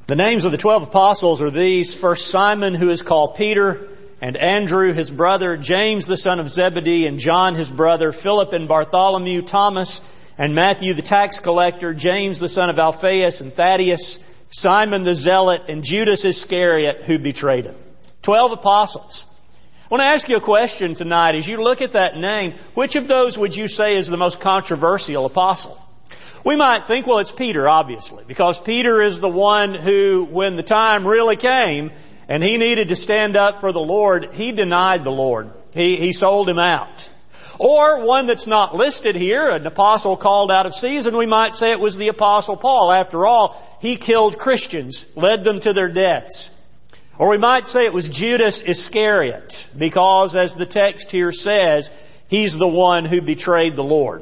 The names of the 12 apostles are these. First, Simon, who is called Peter, and Andrew, his brother, James, the son of Zebedee, and John, his brother, Philip and Bartholomew, Thomas, and Matthew, the tax collector, James, the son of Alphaeus, and Thaddeus, Simon the Zealot, and Judas Iscariot, who betrayed him. 12 apostles. I want to ask you a question tonight. As you look at that name, which of those would you say is the most controversial apostle? We might think, well, it's Peter, obviously, because Peter is the one who, when the time really came and he needed to stand up for the Lord, he denied the Lord. He sold him out. Or one that's not listed here, an apostle called out of season, we might say it was the apostle Paul. After all, he killed Christians, led them to their deaths. Or we might say it was Judas Iscariot, because as the text here says, he's the one who betrayed the Lord.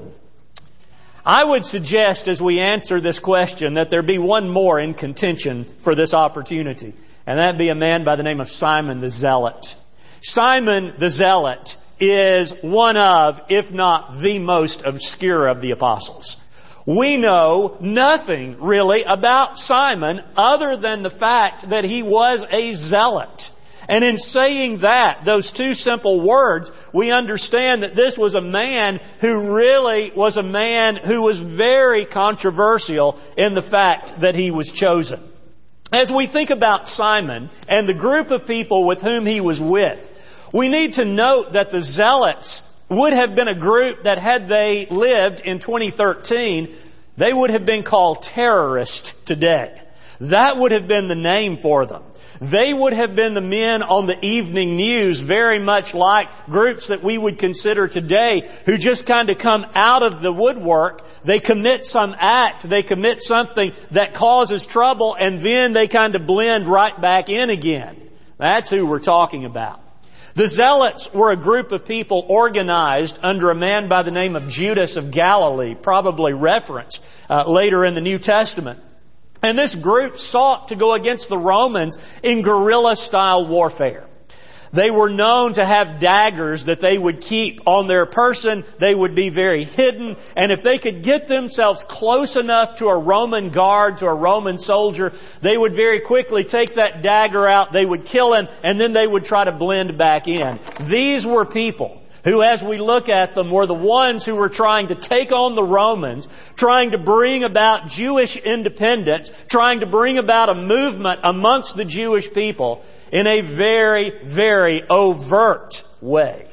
I would suggest as we answer this question that there be one more in contention for this opportunity, and that be a man by the name of Simon the Zealot. Simon the Zealot is one of, if not the most obscure of the apostles. We know nothing really about Simon other than the fact that he was a zealot. And in saying that, those two simple words, we understand that this was a man who really was a man who was very controversial in the fact that he was chosen. As we think about Simon and the group of people with whom he was with, we need to note that the Zealots would have been a group that had they lived in 2013, they would have been called terrorists today. That would have been the name for them. They would have been the men on the evening news, very much like groups that we would consider today, who just kind of come out of the woodwork. They commit some act, they commit something that causes trouble, and then they kind of blend right back in again. That's who we're talking about. The Zealots were a group of people organized under a man by the name of Judas of Galilee, probably referenced later in the New Testament. And this group sought to go against the Romans in guerrilla-style warfare. They were known to have daggers that they would keep on their person. They would be very hidden. And if they could get themselves close enough to a Roman guard, to a Roman soldier, they would very quickly take that dagger out, they would kill him, and then they would try to blend back in. These were people who, as we look at them, were the ones who were trying to take on the Romans, trying to bring about Jewish independence, trying to bring about a movement amongst the Jewish people in a very, very overt way.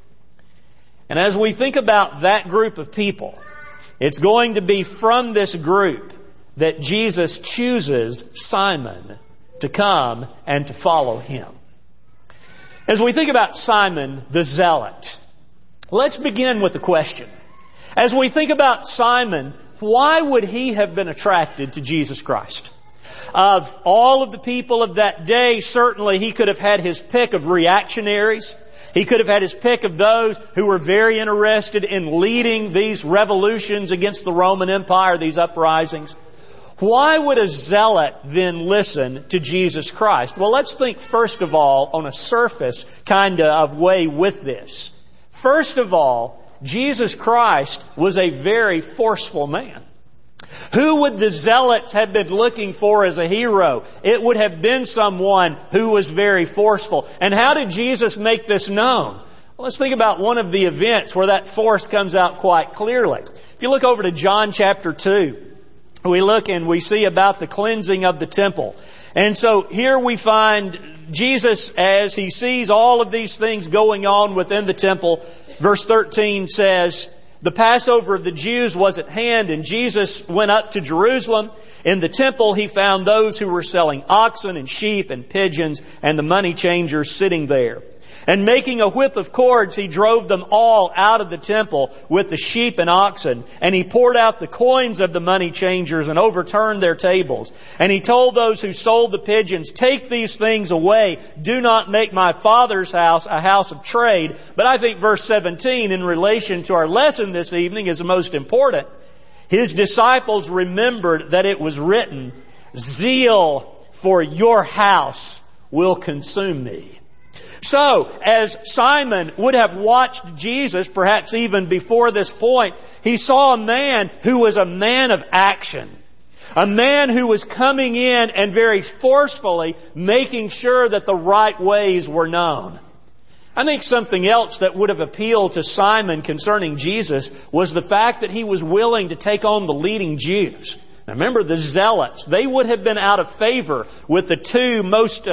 And as we think about that group of people, it's going to be from this group that Jesus chooses Simon to come and to follow him. As we think about Simon the Zealot, let's begin with the question. As we think about Simon, why would he have been attracted to Jesus Christ? Of all of the people of that day, certainly he could have had his pick of reactionaries. He could have had his pick of those who were very interested in leading these revolutions against the Roman Empire, these uprisings. Why would a zealot then listen to Jesus Christ? Well, let's think first of all on a surface kind of way with this. First of all, Jesus Christ was a very forceful man. Who would the Zealots have been looking for as a hero? It would have been someone who was very forceful. And how did Jesus make this known? Well, let's think about one of the events where that force comes out quite clearly. If you look over to John chapter 2, we look and we see about the cleansing of the temple. And so here we find Jesus as he sees all of these things going on within the temple. Verse 13 says, the Passover of the Jews was at hand, and Jesus went up to Jerusalem. In the temple he found those who were selling oxen and sheep and pigeons and the money changers sitting there. And making a whip of cords, he drove them all out of the temple with the sheep and oxen. And he poured out the coins of the money changers and overturned their tables. And he told those who sold the pigeons, take these things away. Do not make my Father's house a house of trade. But I think verse 17 in relation to our lesson this evening is the most important. His disciples remembered that it was written, zeal for your house will consume me. So, as Simon would have watched Jesus, perhaps even before this point, he saw a man who was a man of action. A man who was coming in and very forcefully making sure that the right ways were known. I think something else that would have appealed to Simon concerning Jesus was the fact that he was willing to take on the leading Jews. Now remember, the Zealots, they would have been out of favor with the two most,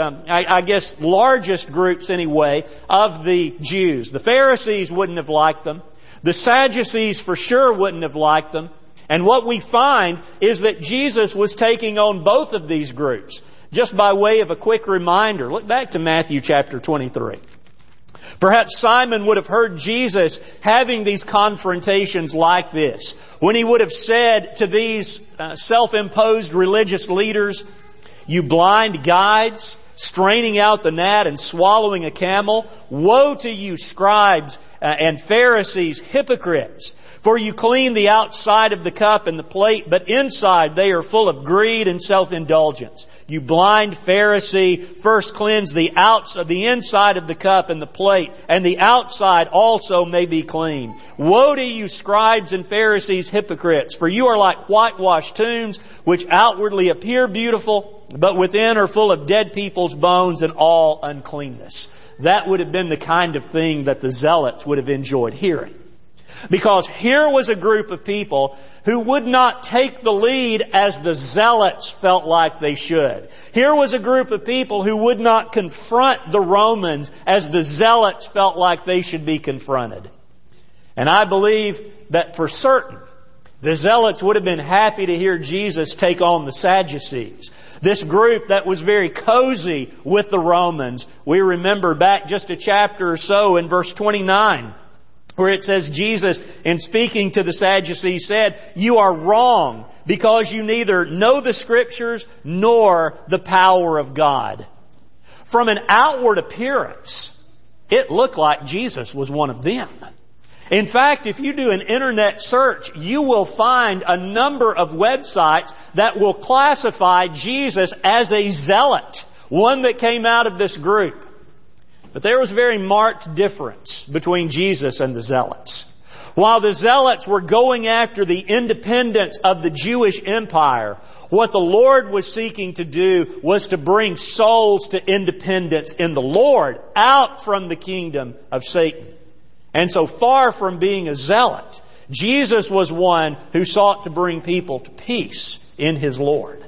largest groups anyway, of the Jews. The Pharisees wouldn't have liked them. The Sadducees for sure wouldn't have liked them. And what we find is that Jesus was taking on both of these groups. Just by way of a quick reminder, look back to Matthew chapter 23. Perhaps Simon would have heard Jesus having these confrontations like this, when he would have said to these self-imposed religious leaders, "You blind guides, straining out the gnat and swallowing a camel, woe to you, scribes and Pharisees, hypocrites! For you clean the outside of the cup and the plate, but inside they are full of greed and self-indulgence. You blind Pharisee, first cleanse the inside of the cup and the plate, and the outside also may be clean. Woe to you, scribes and Pharisees, hypocrites! For you are like whitewashed tombs, which outwardly appear beautiful, but within are full of dead people's bones and all uncleanness." That would have been the kind of thing that the Zealots would have enjoyed hearing. Because here was a group of people who would not take the lead as the Zealots felt like they should. Here was a group of people who would not confront the Romans as the Zealots felt like they should be confronted. And I believe that for certain, the Zealots would have been happy to hear Jesus take on the Sadducees. This group that was very cozy with the Romans. We remember back just a chapter or so in verse 29, where it says Jesus, in speaking to the Sadducees, said, "You are wrong because you neither know the Scriptures nor the power of God." From an outward appearance, it looked like Jesus was one of them. In fact, if you do an internet search, you will find a number of websites that will classify Jesus as a zealot, one that came out of this group. But there was a very marked difference between Jesus and the Zealots. While the Zealots were going after the independence of the Jewish empire, what the Lord was seeking to do was to bring souls to independence in the Lord, out from the kingdom of Satan. And so far from being a zealot, Jesus was one who sought to bring people to peace in His Lord.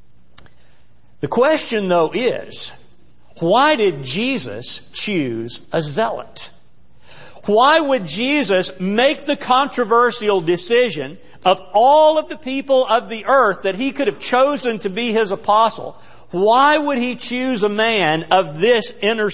The question, though, is, why did Jesus choose a zealot? Why would Jesus make the controversial decision of all of the people of the earth that He could have chosen to be His apostle? Why would He choose a man of this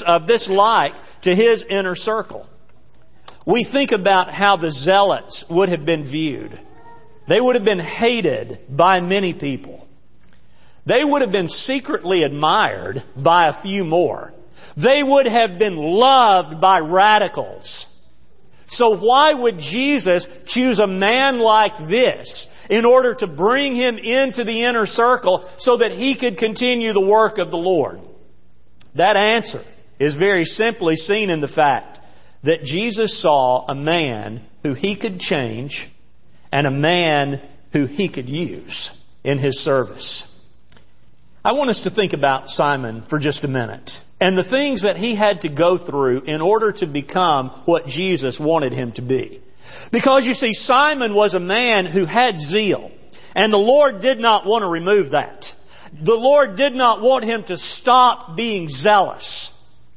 like to His inner circle? We think about how the Zealots would have been viewed. They would have been hated by many people. They would have been secretly admired by a few more. They would have been loved by radicals. So why would Jesus choose a man like this in order to bring him into the inner circle so that he could continue the work of the Lord? That answer is very simply seen in the fact that Jesus saw a man who He could change and a man who He could use in His service. I want us to think about Simon for just a minute and the things that he had to go through in order to become what Jesus wanted him to be. Because you see, Simon was a man who had zeal, and the Lord did not want to remove that. The Lord did not want him to stop being zealous.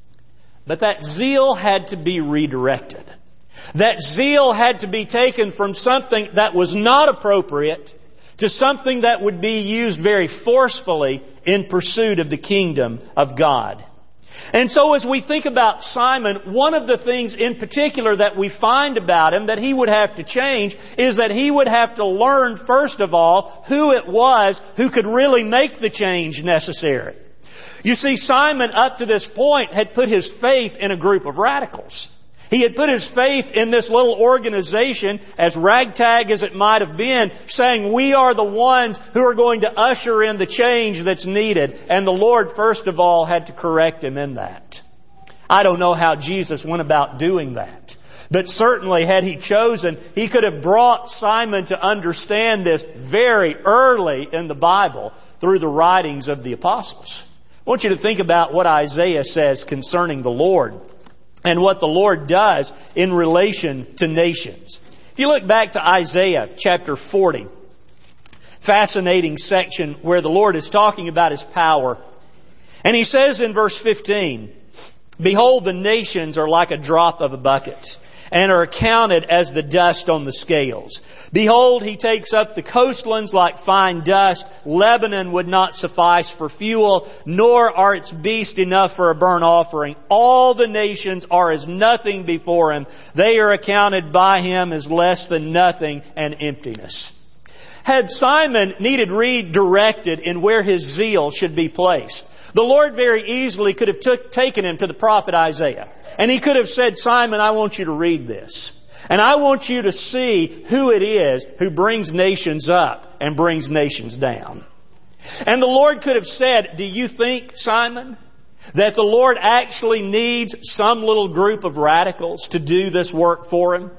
But that zeal had to be redirected. That zeal had to be taken from something that was not appropriate to something that would be used very forcefully in pursuit of the kingdom of God. And so as we think about Simon, one of the things in particular that we find about him that he would have to change is that he would have to learn, first of all, who it was who could really make the change necessary. You see, Simon up to this point had put his faith in a group of radicals. He had put his faith in this little organization, as ragtag as it might have been, saying, we are the ones who are going to usher in the change that's needed. And the Lord, first of all, had to correct him in that. I don't know how Jesus went about doing that. But certainly, had He chosen, He could have brought Simon to understand this very early in the Bible through the writings of the apostles. I want you to think about what Isaiah says concerning the Lord and what the Lord does in relation to nations. If you look back to Isaiah chapter 40, fascinating section where the Lord is talking about His power. And He says in verse 15, "Behold, the nations are like a drop of a bucket, and are accounted as the dust on the scales. Behold, He takes up the coastlands like fine dust. Lebanon would not suffice for fuel, nor are its beasts enough for a burnt offering. All the nations are as nothing before Him. They are accounted by Him as less than nothing and emptiness." Had Simon needed redirected in where his zeal should be placed, the Lord very easily could have taken him to the prophet Isaiah. And He could have said, "Simon, I want you to read this. And I want you to see who it is who brings nations up and brings nations down." And the Lord could have said, "Do you think, Simon, that the Lord actually needs some little group of radicals to do this work for Him?"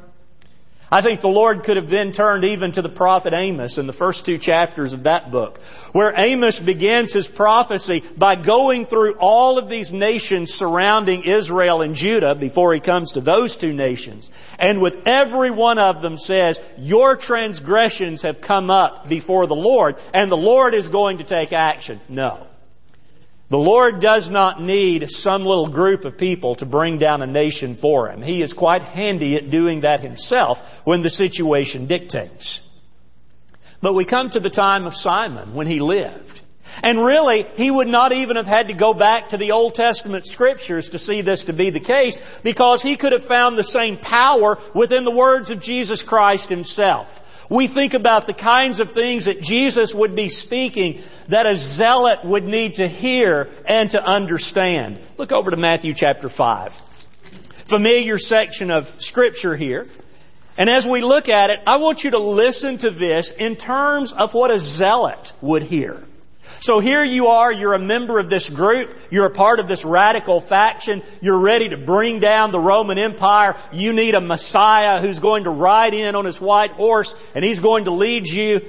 I think the Lord could have then turned even to the prophet Amos in the first 2 chapters of that book, where Amos begins his prophecy by going through all of these nations surrounding Israel and Judah before he comes to those 2 nations. And with every one of them says, "Your transgressions have come up before the Lord, and the Lord is going to take action." No. The Lord does not need some little group of people to bring down a nation for Him. He is quite handy at doing that Himself when the situation dictates. But we come to the time of Simon when he lived. And really, he would not even have had to go back to the Old Testament Scriptures to see this to be the case, because he could have found the same power within the words of Jesus Christ Himself. We think about the kinds of things that Jesus would be speaking that a zealot would need to hear and to understand. Look over to Matthew chapter 5. Familiar section of Scripture here. And as we look at it, I want you to listen to this in terms of what a zealot would hear. So here you are, you're a member of this group, you're a part of this radical faction, you're ready to bring down the Roman Empire, you need a Messiah who's going to ride in on his white horse and He's going to lead you.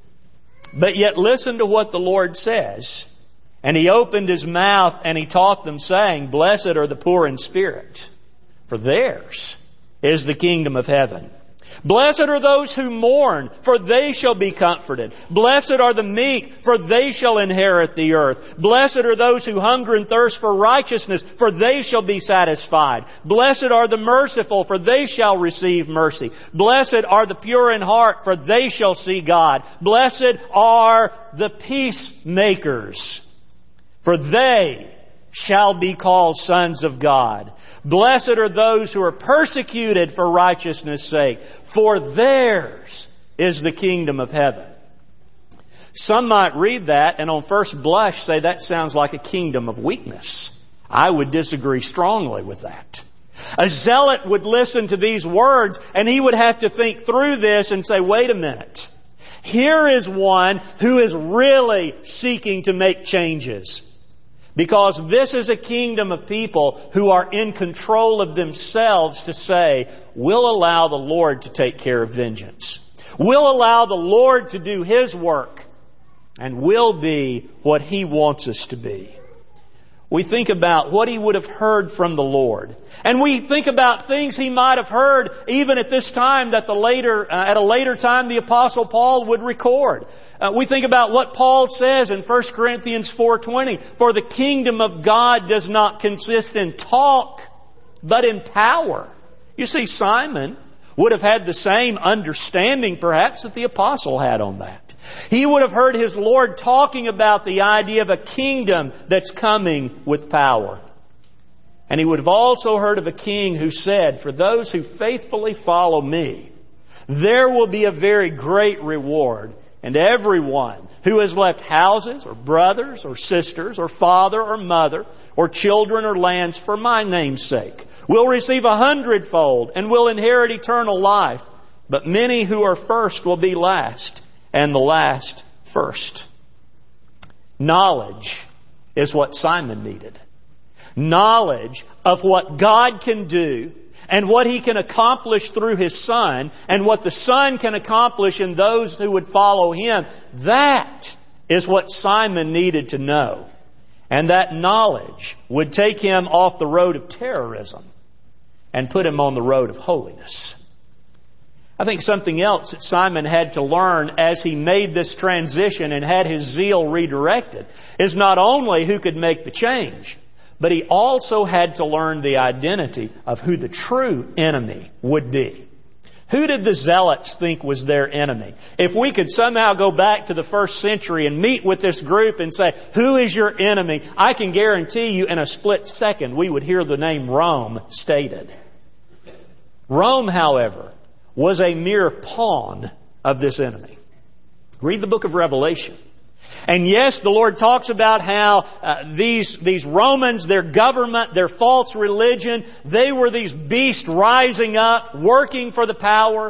But yet listen to what the Lord says. "And He opened His mouth and He taught them, saying, Blessed are the poor in spirit, for theirs is the kingdom of heaven. Blessed are those who mourn, for they shall be comforted. Blessed are the meek, for they shall inherit the earth. Blessed are those who hunger and thirst for righteousness, for they shall be satisfied. Blessed are the merciful, for they shall receive mercy. Blessed are the pure in heart, for they shall see God. Blessed are the peacemakers, for they shall be called sons of God. Blessed are those who are persecuted for righteousness' sake, for theirs is the kingdom of heaven." Some might read that and on first blush say that sounds like a kingdom of weakness. I would disagree strongly with that. A zealot would listen to these words and he would have to think through this and say, wait a minute. Here is one who is really seeking to make changes. Because this is a kingdom of people who are in control of themselves to say, we'll allow the Lord to take care of vengeance. We'll allow the Lord to do His work. And we'll be what He wants us to be. We think about what he would have heard from the Lord. And we think about things he might have heard even at this time that at a later time the Apostle Paul would record. We think about what Paul says in 1 Corinthians 4:20. For the kingdom of God does not consist in talk, but in power. You see, Simon would have had the same understanding perhaps that the Apostle had on that. He would have heard his Lord talking about the idea of a kingdom that's coming with power. And he would have also heard of a king who said, for those who faithfully follow me, there will be a very great reward. And everyone who has left houses or brothers or sisters or father or mother or children or lands for my name's sake will receive 100-fold and will inherit eternal life. But many who are first will be last, and the last first. Knowledge is what Simon needed. Knowledge of what God can do and what He can accomplish through His Son, and what the Son can accomplish in those who would follow Him. That is what Simon needed to know. And that knowledge would take him off the road of terrorism and put him on the road of holiness. I think something else that Simon had to learn as he made this transition and had his zeal redirected is not only who could make the change, but he also had to learn the identity of who the true enemy would be. Who did the Zealots think was their enemy? If we could somehow go back to the first century and meet with this group and say, who is your enemy? I can guarantee you in a split second we would hear the name Rome stated. Rome, however, was a mere pawn of this enemy. Read the book of Revelation. And yes, the Lord talks about how these Romans, their government, their false religion, they were these beasts rising up, working for the power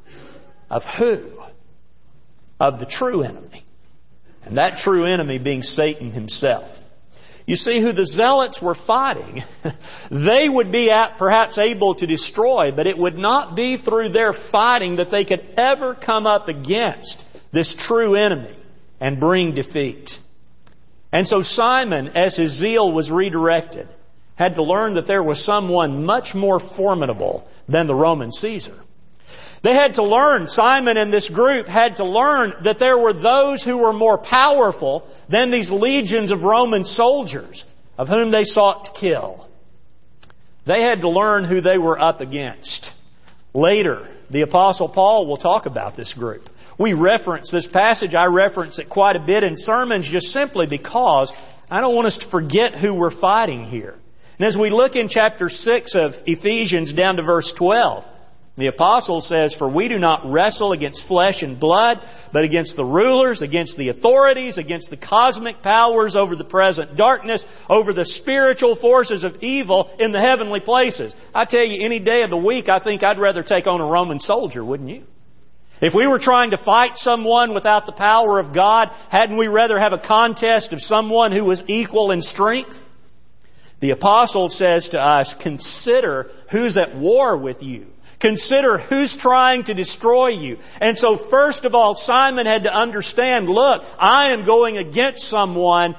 of who? Of the true enemy. And that true enemy being Satan himself. You see, who the Zealots were fighting, they would be perhaps able to destroy, but it would not be through their fighting that they could ever come up against this true enemy and bring defeat. And so Simon, as his zeal was redirected, had to learn that there was someone much more formidable than the Roman Caesar. They had to learn, Simon and this group had to learn that there were those who were more powerful than these legions of Roman soldiers of whom they sought to kill. They had to learn who they were up against. Later, the Apostle Paul will talk about this group. We reference this passage. I reference it quite a bit in sermons just simply because I don't want us to forget who we're fighting here. And as we look in chapter 6 of Ephesians down to verse 12, the apostle says, "For we do not wrestle against flesh and blood, but against the rulers, against the authorities, against the cosmic powers over the present darkness, over the spiritual forces of evil in the heavenly places." I tell you, any day of the week, I think I'd rather take on a Roman soldier, wouldn't you? If we were trying to fight someone without the power of God, hadn't we rather have a contest of someone who was equal in strength? The apostle says to us, consider who's at war with you. Consider who's trying to destroy you. And so first of all, Simon had to understand, look, I am going against someone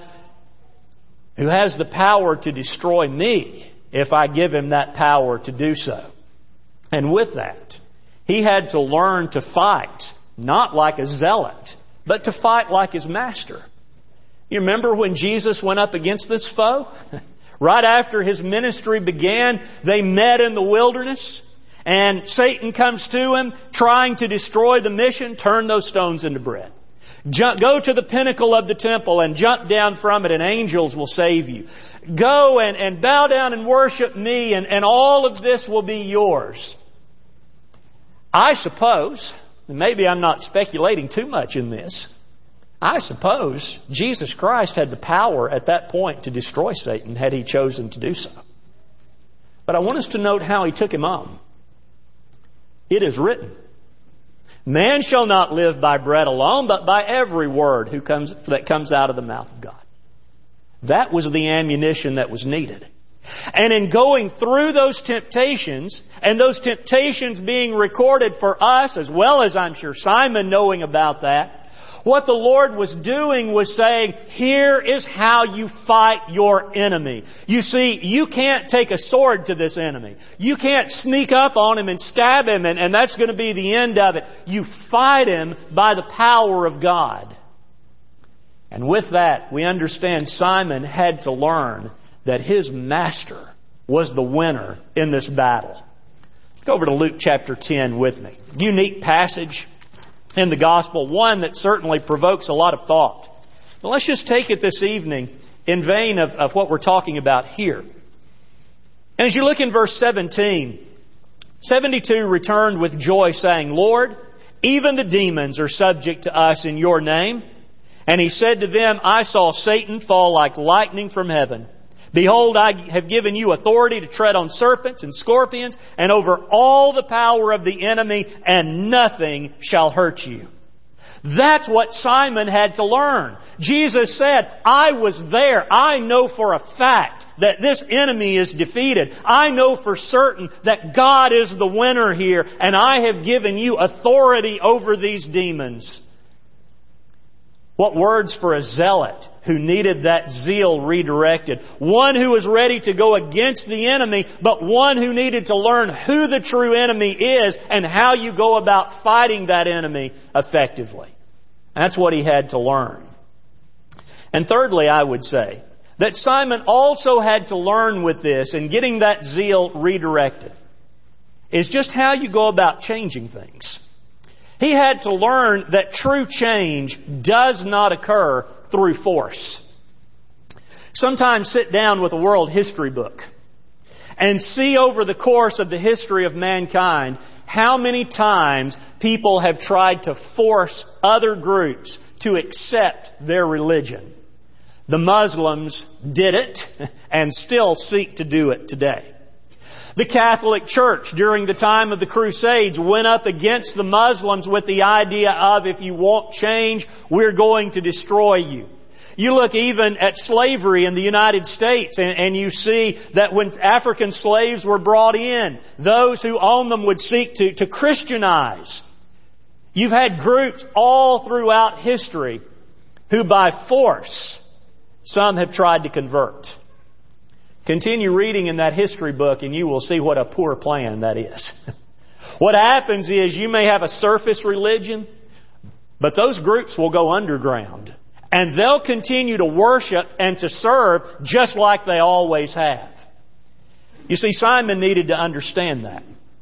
who has the power to destroy me if I give him that power to do so. And with that, he had to learn to fight, not like a zealot, but to fight like his master. You remember when Jesus went up against this foe? Right after his ministry began, they met in the wilderness, and Satan comes to him, trying to destroy the mission. Turn those stones into bread. Go to the pinnacle of the temple and jump down from it, and angels will save you. Go and bow down and worship me, and all of this will be yours. I suppose, and maybe I'm not speculating too much in this, I suppose Jesus Christ had the power at that point to destroy Satan had He chosen to do so. But I want us to note how He took him on. It is written, "Man shall not live by bread alone, but by every word that comes out of the mouth of God." That was the ammunition that was needed. And in going through those temptations, and those temptations being recorded for us, as well as I'm sure Simon knowing about that, what the Lord was doing was saying, here is how you fight your enemy. You see, you can't take a sword to this enemy. You can't sneak up on him and stab him, and that's going to be the end of it. You fight him by the power of God. And with that, we understand Simon had to learn that his master was the winner in this battle. Go over to Luke chapter 10 with me. Unique passage in the gospel, one that certainly provokes a lot of thought. But let's just take it this evening in vein of what we're talking about here. And as you look in verse 17, 72 returned with joy, saying, "Lord, even the demons are subject to us in your name." And he said to them, "I saw Satan fall like lightning from heaven. Behold, I have given you authority to tread on serpents and scorpions and over all the power of the enemy, and nothing shall hurt you." That's what Simon had to learn. Jesus said, I was there. I know for a fact that this enemy is defeated. I know for certain that God is the winner here, and I have given you authority over these demons. What words for a zealot who needed that zeal redirected. One who was ready to go against the enemy, but one who needed to learn who the true enemy is and how you go about fighting that enemy effectively. That's what he had to learn. And thirdly, I would say that Simon also had to learn with this and getting that zeal redirected is just how you go about changing things. He had to learn that true change does not occur through force. Sometimes sit down with a world history book and see over the course of the history of mankind how many times people have tried to force other groups to accept their religion. The Muslims did it and still seek to do it today. The Catholic Church during the time of the Crusades went up against the Muslims with the idea of, if you won't change, we're going to destroy you. You look even at slavery in the United States and you see that when African slaves were brought in, those who owned them would seek to Christianize. You've had groups all throughout history who by force, some have tried to convert. Continue reading in that history book and you will see what a poor plan that is. What happens is you may have a surface religion, but those groups will go underground. And they'll continue to worship and to serve just like they always have. You see, Simon needed to understand that.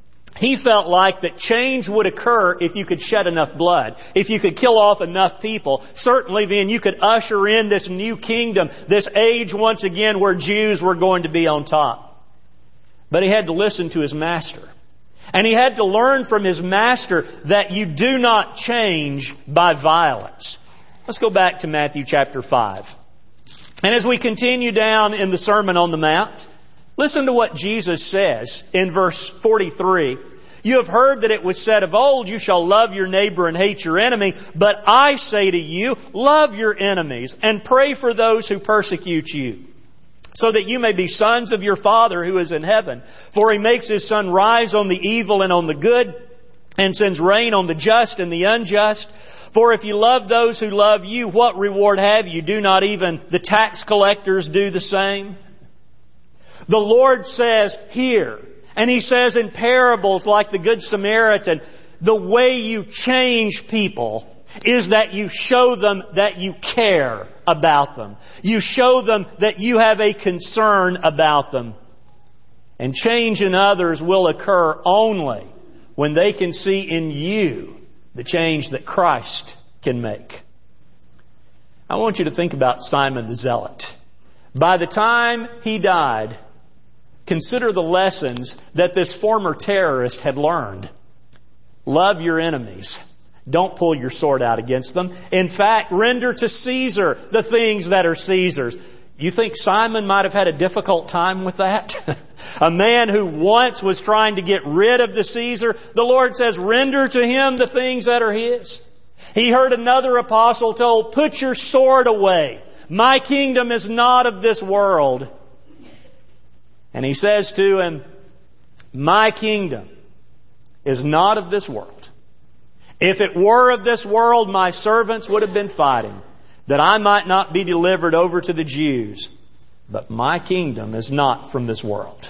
He felt like that change would occur if you could shed enough blood. If you could kill off enough people. Certainly then you could usher in this new kingdom, this age once again where Jews were going to be on top. But he had to listen to his master. And he had to learn from his master that you do not change by violence. Let's go back to Matthew chapter 5. And as we continue down in the Sermon on the Mount, listen to what Jesus says in verse 43. You have heard that it was said of old, you shall love your neighbor and hate your enemy. But I say to you, love your enemies and pray for those who persecute you, so that you may be sons of your Father who is in heaven. For He makes His sun rise on the evil and on the good, and sends rain on the just and the unjust. For if you love those who love you, what reward have you? Do not even the tax collectors do the same? The Lord says here, and He says in parables like the Good Samaritan, the way you change people is that you show them that you care about them. You show them that you have a concern about them. And change in others will occur only when they can see in you the change that Christ can make. I want you to think about Simon the Zealot. By the time he died, consider the lessons that this former terrorist had learned. Love your enemies. Don't pull your sword out against them. In fact, render to Caesar the things that are Caesar's. You think Simon might have had a difficult time with that? A man who once was trying to get rid of the Caesar, the Lord says, render to him the things that are his. He heard another apostle told, put your sword away. My kingdom is not of this world. And he says to him, my kingdom is not of this world. If it were of this world, my servants would have been fighting, that I might not be delivered over to the Jews. But my kingdom is not from this world.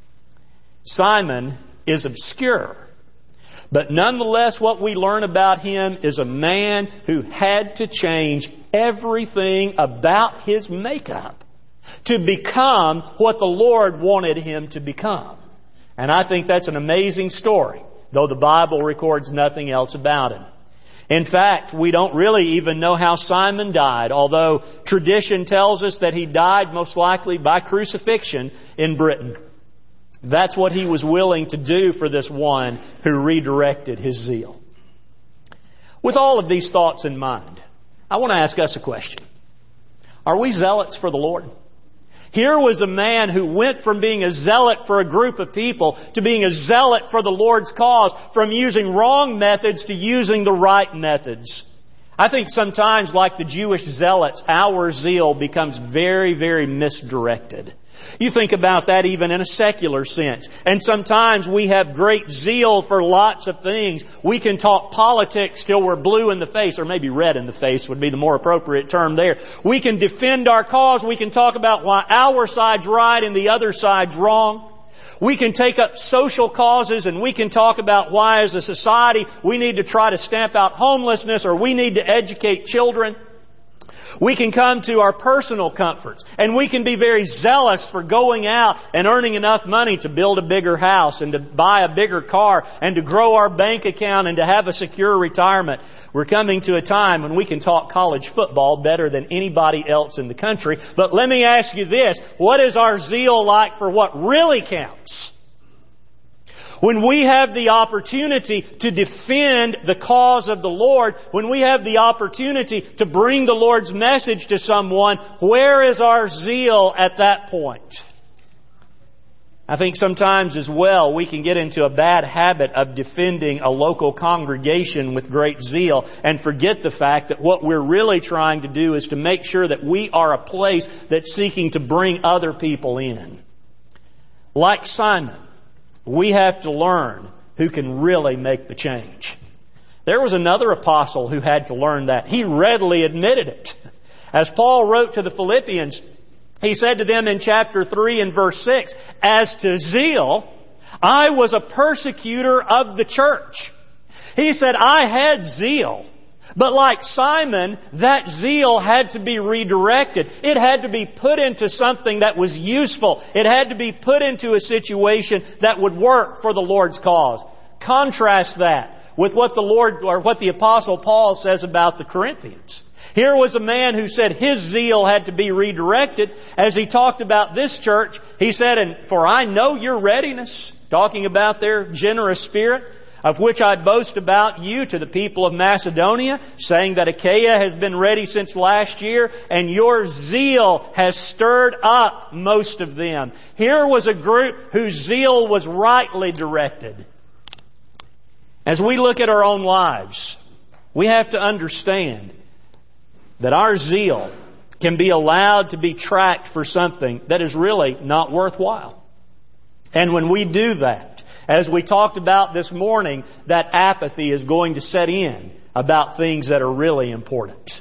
Simon is obscure. But nonetheless, what we learn about him is a man who had to change everything about his makeup to become what the Lord wanted him to become. And I think that's an amazing story, though the Bible records nothing else about him. In fact, we don't really even know how Simon died, although tradition tells us that he died most likely by crucifixion in Britain. That's what he was willing to do for this one who redirected his zeal. With all of these thoughts in mind, I want to ask us a question. Are we zealots for the Lord? Here was a man who went from being a zealot for a group of people to being a zealot for the Lord's cause, from using wrong methods to using the right methods. I think sometimes, like the Jewish zealots, our zeal becomes very, very misdirected. You think about that even in a secular sense. And sometimes we have great zeal for lots of things. We can talk politics till we're blue in the face, or maybe red in the face would be the more appropriate term there. We can defend our cause. We can talk about why our side's right and the other side's wrong. We can take up social causes and we can talk about why as a society we need to try to stamp out homelessness or we need to educate children. We can come to our personal comforts and we can be very zealous for going out and earning enough money to build a bigger house and to buy a bigger car and to grow our bank account and to have a secure retirement. We're coming to a time when we can talk college football better than anybody else in the country. But let me ask you this, what is our zeal like for what really counts? When we have the opportunity to defend the cause of the Lord, when we have the opportunity to bring the Lord's message to someone, where is our zeal at that point? I think sometimes as well we can get into a bad habit of defending a local congregation with great zeal and forget the fact that what we're really trying to do is to make sure that we are a place that's seeking to bring other people in. Like Simon, we have to learn who can really make the change. There was another apostle who had to learn that. He readily admitted it. As Paul wrote to the Philippians, he said to them in chapter 3 and verse 6, "As to zeal, I was a persecutor of the church." He said, I had zeal. But like Simon, that zeal had to be redirected. It had to be put into something that was useful. It had to be put into a situation that would work for the Lord's cause. Contrast that with what the Apostle Paul says about the Corinthians. Here was a man who said his zeal had to be redirected. As he talked about this church, he said, "And for I know your readiness," talking about their generous spirit, "of which I boast about you to the people of Macedonia, saying that Achaia has been ready since last year, and your zeal has stirred up most of them." Here was a group whose zeal was rightly directed. As we look at our own lives, we have to understand that our zeal can be allowed to be tracked for something that is really not worthwhile. And when we do that, as we talked about this morning, that apathy is going to set in about things that are really important.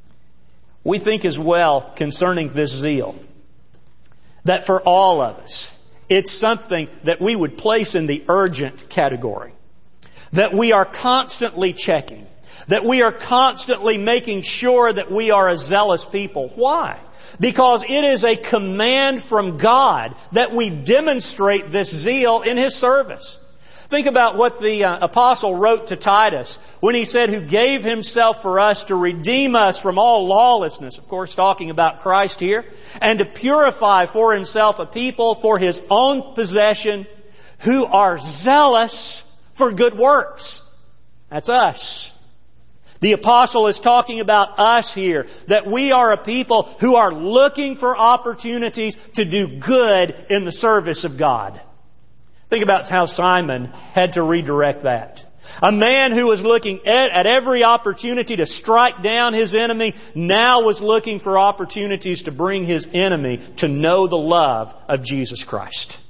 We think as well concerning this zeal that for all of us, it's something that we would place in the urgent category. That we are constantly checking. That we are constantly making sure that we are a zealous people. Why? Because it is a command from God that we demonstrate this zeal in His service. Think about what the apostle wrote to Titus when he said, "Who gave Himself for us to redeem us from all lawlessness," of course talking about Christ here, "and to purify for Himself a people for His own possession who are zealous for good works." That's us. The apostle is talking about us here, that we are a people who are looking for opportunities to do good in the service of God. Think about how Simon had to redirect that. A man who was looking at every opportunity to strike down his enemy now was looking for opportunities to bring his enemy to know the love of Jesus Christ.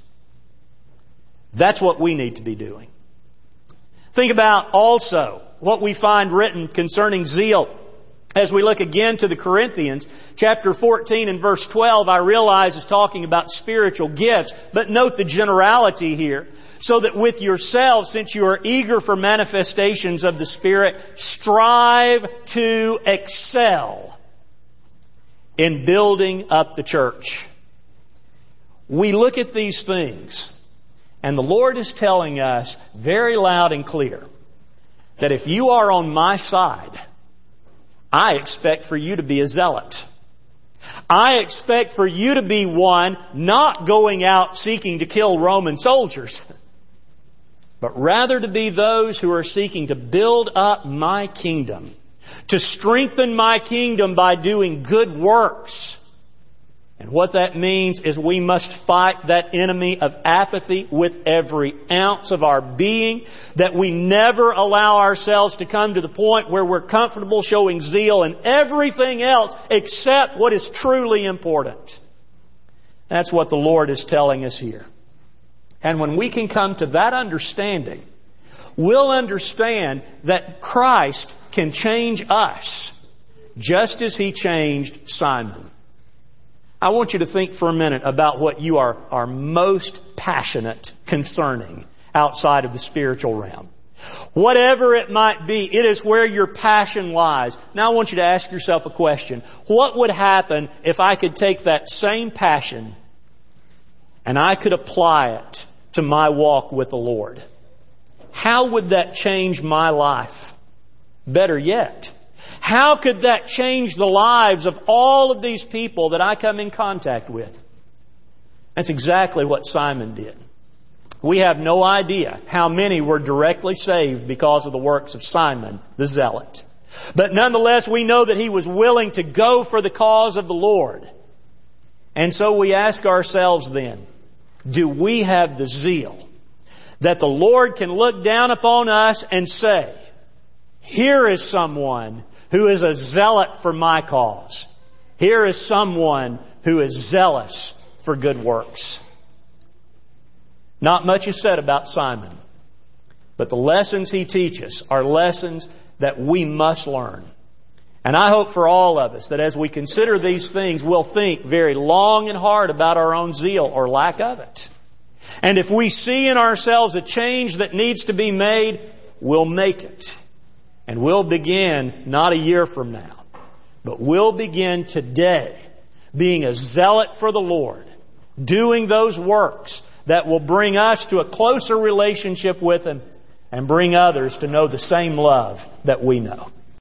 That's what we need to be doing. Think about also what we find written concerning zeal. As we look again to the Corinthians, chapter 14 and verse 12, I realize is talking about spiritual gifts, but note the generality here. "So that with yourselves, since you are eager for manifestations of the Spirit, strive to excel in building up the church." We look at these things, and the Lord is telling us very loud and clear that if you are on my side, I expect for you to be a zealot. I expect for you to be one not going out seeking to kill Roman soldiers, but rather to be those who are seeking to build up my kingdom, to strengthen my kingdom by doing good works. And what that means is we must fight that enemy of apathy with every ounce of our being, that we never allow ourselves to come to the point where we're comfortable showing zeal in everything else except what is truly important. That's what the Lord is telling us here. And when we can come to that understanding, we'll understand that Christ can change us just as He changed Simon. I want you to think for a minute about what you are most passionate concerning outside of the spiritual realm. Whatever it might be, it is where your passion lies. Now I want you to ask yourself a question. What would happen if I could take that same passion and I could apply it to my walk with the Lord? How would that change my life? Better yet, how could that change the lives of all of these people that I come in contact with? That's exactly what Simon did. We have no idea how many were directly saved because of the works of Simon the Zealot. But nonetheless, we know that he was willing to go for the cause of the Lord. And so we ask ourselves then, do we have the zeal that the Lord can look down upon us and say, here is someone who is a zealot for my cause. Here is someone who is zealous for good works. Not much is said about Simon, but the lessons he teaches are lessons that we must learn. And I hope for all of us that as we consider these things, we'll think very long and hard about our own zeal or lack of it. And if we see in ourselves a change that needs to be made, we'll make it. And we'll begin not a year from now, but we'll begin today being a zealot for the Lord, doing those works that will bring us to a closer relationship with Him and bring others to know the same love that we know.